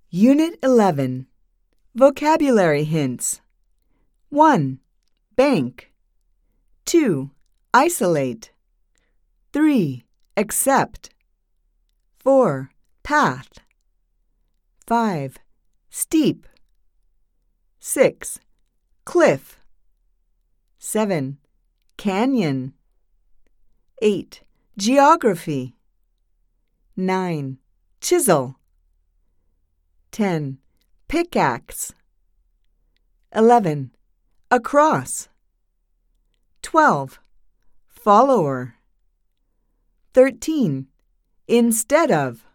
Unit 11. Vocabulary hints. 1. Bank. 2. Isolate. 3. Accept. 4. Path. 5. Steep. 6. Cliff. 7. Canyon. 8. Geography. 9. Chisel. 10. Pickaxe. 11. Across. 12. Follower. 13. Instead of.